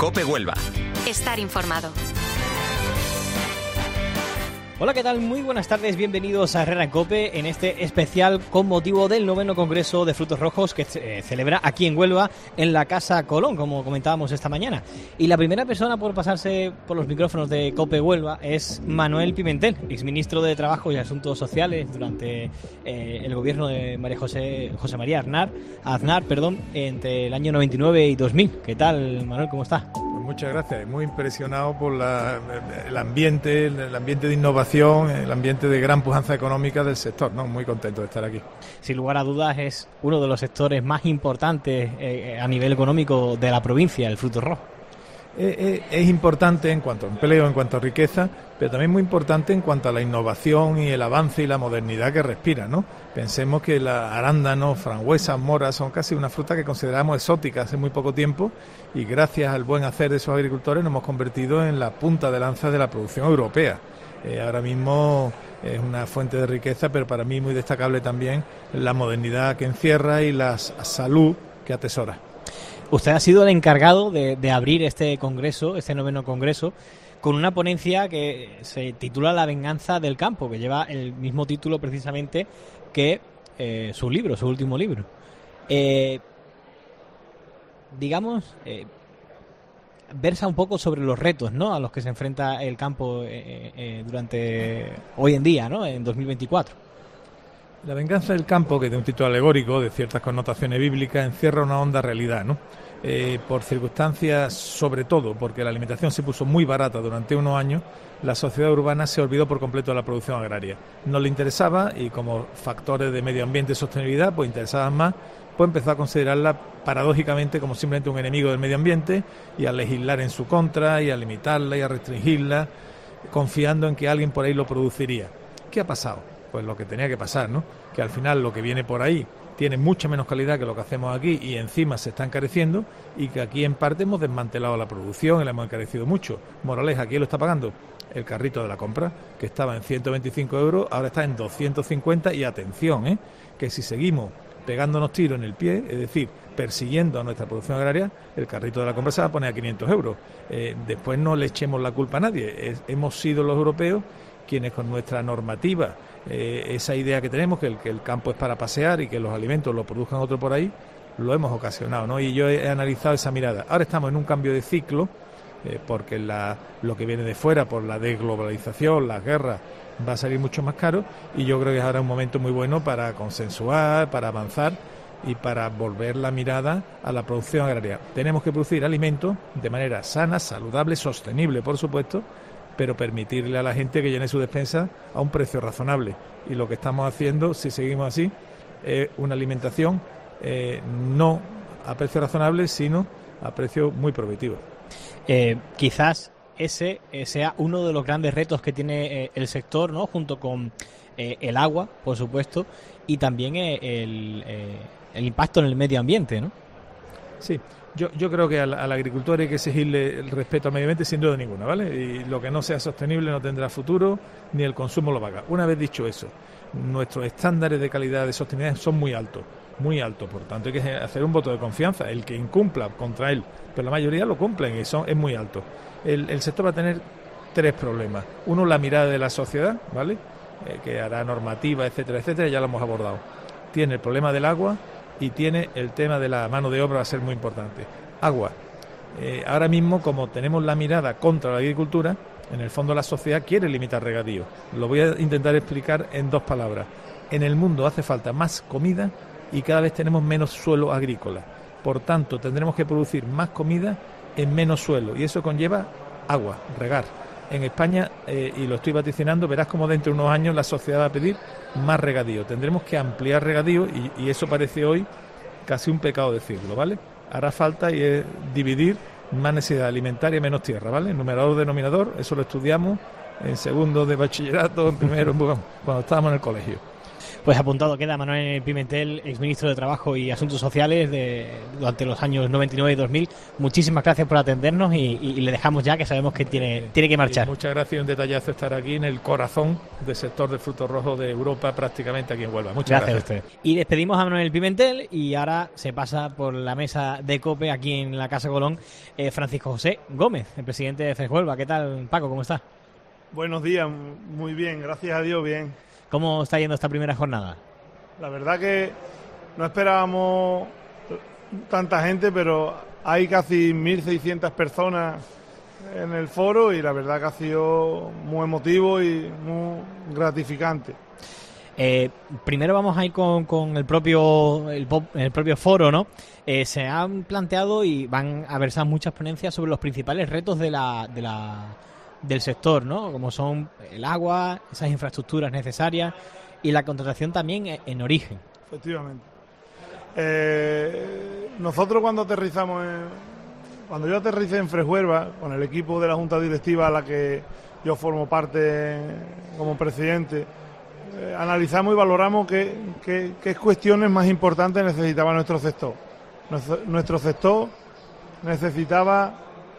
COPE Huelva. Estar informado. Hola, ¿qué tal? Muy buenas tardes, bienvenidos a Herrera en COPE en este especial con motivo del 9º Congreso de Frutos Rojos que se celebra aquí en Huelva, en la Casa Colón, como comentábamos esta mañana. Y la primera persona por pasarse por los micrófonos de COPE Huelva es Manuel Pimentel, exministro de Trabajo y Asuntos Sociales durante el gobierno de José María Aznar, entre el año 99 y 2000. ¿Qué tal, Manuel? ¿Cómo está? Muchas gracias, muy impresionado por el ambiente de innovación, el ambiente de gran pujanza económica del sector, ¿no? Muy contento de estar aquí. Sin lugar a dudas es uno de los sectores más importantes a nivel económico de la provincia, el fruto rojo. Es importante en cuanto a empleo, en cuanto a riqueza, pero también muy importante en cuanto a la innovación y el avance y la modernidad que respira, ¿no? Pensemos que la arándanos, frambuesas, moras son casi una fruta que consideramos exótica hace muy poco tiempo y gracias al buen hacer de esos agricultores nos hemos convertido en la punta de lanza de la producción europea. Ahora mismo es una fuente de riqueza, pero para mí muy destacable también la modernidad que encierra y la salud que atesora. Usted ha sido el encargado de abrir este congreso, este 9º congreso, con una ponencia que se titula La venganza del campo, que lleva el mismo título precisamente que su último libro. Versa un poco sobre los retos, ¿no?, a los que se enfrenta el campo durante hoy en día, ¿no?, en 2024. La venganza del campo, que de un título alegórico de ciertas connotaciones bíblicas, encierra una honda realidad, ¿no? Por circunstancias, sobre todo porque la alimentación se puso muy barata durante unos años, la sociedad urbana se olvidó por completo de la producción agraria. No le interesaba y como factores de medio ambiente y sostenibilidad pues interesaban más, pues empezó a considerarla paradójicamente como simplemente un enemigo del medio ambiente y a legislar en su contra y a limitarla y a restringirla, confiando en que alguien por ahí lo produciría. ¿Qué ha pasado? Pues lo que tenía que pasar, ¿no? Que al final lo que viene por ahí tiene mucha menos calidad que lo que hacemos aquí y encima se está encareciendo y que aquí en parte hemos desmantelado la producción y la hemos encarecido mucho. Moraleja, ¿quién lo está pagando? El carrito de la compra, que estaba en 125 euros, ahora está en 250 y atención, que si seguimos pegándonos tiros en el pie, es decir, persiguiendo a nuestra producción agraria, el carrito de la compra se va a poner a 500 euros. Después no le echemos la culpa a nadie, hemos sido los europeos quienes con nuestra normativa, esa idea que tenemos, que el campo es para pasear y que los alimentos los produzcan otro por ahí, lo hemos ocasionado, ¿no? Y yo he analizado esa mirada. Ahora estamos en un cambio de ciclo, porque lo que viene de fuera, por la desglobalización, las guerras, va a salir mucho más caro y yo creo que es ahora un momento muy bueno para consensuar, para avanzar y para volver la mirada a la producción agraria. Tenemos que producir alimentos de manera sana, saludable, sostenible, por supuesto, pero permitirle a la gente que llene su despensa a un precio razonable. Y lo que estamos haciendo, si seguimos así, es una alimentación no a precio razonable, sino a precio muy prohibitivo. Quizás ese sea uno de los grandes retos que tiene el sector, ¿no?, junto con el agua, por supuesto, y también el impacto en el medio ambiente, ¿no? Sí. Yo creo que al agricultor hay que exigirle el respeto al medio ambiente sin duda ninguna, ¿vale? Y lo que no sea sostenible no tendrá futuro, ni el consumo lo paga. Una vez dicho eso, nuestros estándares de calidad de sostenibilidad son muy altos, por tanto hay que hacer un voto de confianza, el que incumpla contra él, pero la mayoría lo cumplen y es muy alto. El sector va a tener tres problemas. Uno, la mirada de la sociedad, ¿vale? Que hará normativa, etcétera, ya lo hemos abordado. Tiene el problema del agua, y tiene el tema de la mano de obra, va a ser muy importante. Agua. Ahora mismo, como tenemos la mirada contra la agricultura, en el fondo la sociedad quiere limitar regadío. Lo voy a intentar explicar en dos palabras. En el mundo hace falta más comida y cada vez tenemos menos suelo agrícola. Por tanto, tendremos que producir más comida en menos suelo y eso conlleva agua, regar. En España, y lo estoy vaticinando, verás como dentro de unos años la sociedad va a pedir más regadío. Tendremos que ampliar regadío y eso parece hoy casi un pecado decirlo, ¿vale? Hará falta dividir más necesidad alimentaria y menos tierra, ¿vale? Numerador, denominador, eso lo estudiamos en segundo de bachillerato, en primero, cuando estábamos en el colegio. Pues apuntado queda Manuel Pimentel, exministro de Trabajo y Asuntos Sociales durante los años 99 y 2000. Muchísimas gracias por atendernos y le dejamos ya, que sabemos que tiene que marchar. Muchas gracias, un detallazo estar aquí en el corazón del sector de frutos rojos de Europa, prácticamente aquí en Huelva. Muchas gracias a usted. Y despedimos a Manuel Pimentel y ahora se pasa por la mesa de COPE aquí en la Casa Colón Francisco José Gómez, el presidente de Freshuelva. ¿Qué tal, Paco? ¿Cómo está? Buenos días, muy bien, gracias a Dios, bien. ¿Cómo está yendo esta primera jornada? La verdad que no esperábamos tanta gente, pero hay casi 1.600 personas en el foro y la verdad que ha sido muy emotivo y muy gratificante. Primero vamos a ir con el propio foro, ¿no? Se han planteado y van a versar muchas ponencias sobre los principales retos del sector, ¿no? Como son el agua, esas infraestructuras necesarias y la contratación también en origen. Efectivamente. Nosotros cuando yo aterricé en Freshuelva con el equipo de la Junta Directiva a la que yo formo parte como presidente, analizamos y valoramos qué cuestiones más importantes necesitaba nuestro sector. Nuestro sector necesitaba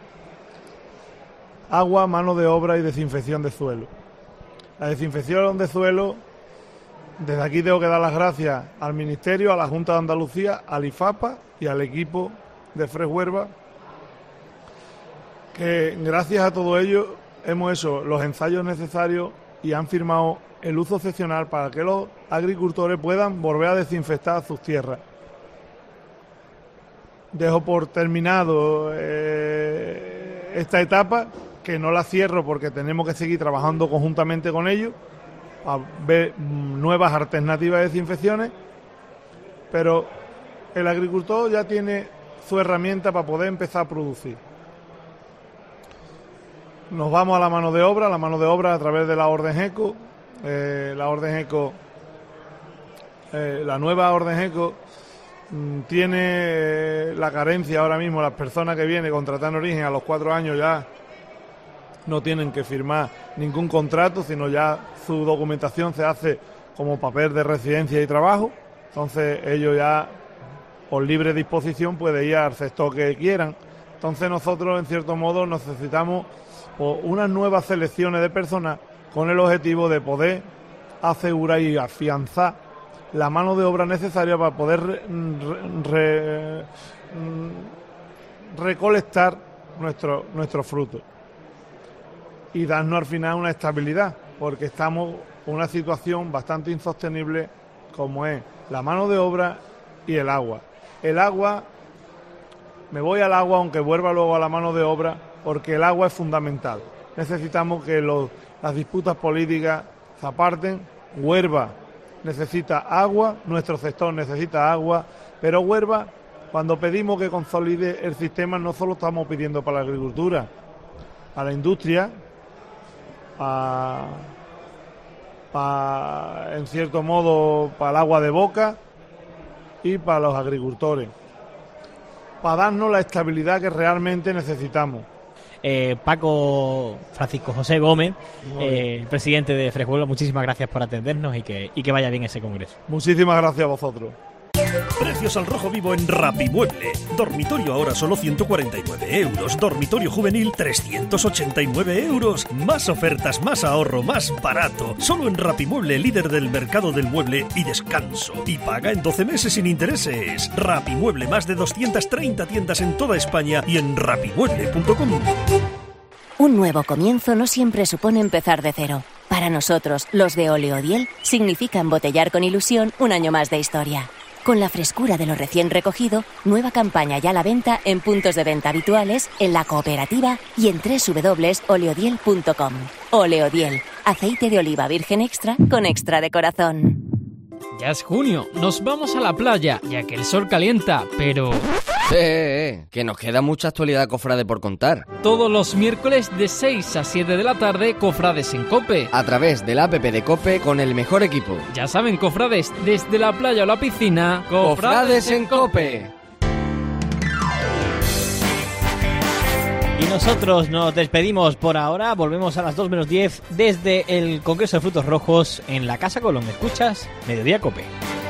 agua, mano de obra y desinfección de suelo. La desinfección de suelo, desde aquí tengo que dar las gracias al Ministerio, a la Junta de Andalucía, al IFAPA y al equipo de Freshuelva, que gracias a todo ello hemos hecho los ensayos necesarios y han firmado el uso excepcional para que los agricultores puedan volver a desinfectar sus tierras. Dejo por terminado esta etapa, que no la cierro porque tenemos que seguir trabajando conjuntamente con ellos a ver nuevas alternativas de desinfecciones, pero el agricultor ya tiene su herramienta para poder empezar a producir. Nos vamos a la mano de obra a través de la Orden ECO. La nueva Orden ECO tiene la carencia ahora mismo, las personas que vienen contratando origen a los 4 años ya no tienen que firmar ningún contrato, sino ya su documentación se hace como papel de residencia y trabajo. Entonces ellos ya por libre disposición pueden ir al sector que quieran. Entonces nosotros en cierto modo necesitamos unas nuevas selecciones de personas con el objetivo de poder asegurar y afianzar la mano de obra necesaria para poder recolectar nuestros frutos y darnos al final una estabilidad, porque estamos en una situación bastante insostenible como es la mano de obra y el agua. El agua, me voy al agua aunque vuelva luego a la mano de obra, porque el agua es fundamental. Necesitamos que las disputas políticas se aparten. Huelva necesita agua, nuestro sector necesita agua, pero Huelva, cuando pedimos que consolide el sistema, no solo estamos pidiendo para la agricultura, para la industria, en cierto modo para el agua de boca y para los agricultores, para darnos la estabilidad que realmente necesitamos. Paco Francisco José Gómez, presidente de Freshuelva, muchísimas gracias por atendernos y que vaya bien ese congreso. Muchísimas gracias a vosotros. Precios al rojo vivo en Rapimueble. Dormitorio ahora solo 149 euros. Dormitorio juvenil 389 euros. Más ofertas, más ahorro, más barato. Solo en Rapimueble, líder del mercado del mueble y descanso. Y paga en 12 meses sin intereses. Rapimueble, más de 230 tiendas en toda España y en rapimueble.com. Un nuevo comienzo no siempre supone empezar de cero. Para nosotros, los de Oleodiel, significa embotellar con ilusión un año más de historia. Con la frescura de lo recién recogido, nueva campaña ya a la venta en puntos de venta habituales, en la cooperativa y en www.oleodiel.com. Oleodiel, aceite de oliva virgen extra con extra de corazón. Ya es junio, nos vamos a la playa, ya que el sol calienta, pero... que nos queda mucha actualidad cofrade por contar. Todos los miércoles de 6 a 7 de la tarde, Cofrades en COPE. A través de la app de COPE con el mejor equipo. Ya saben, cofrades, desde la playa o la piscina, Cofrades en COPE. Y nosotros nos despedimos por ahora. Volvemos a las 2 menos 10 desde el Congreso de Frutos Rojos en la Casa Colón. ¿Escuchas? Mediodía Cope.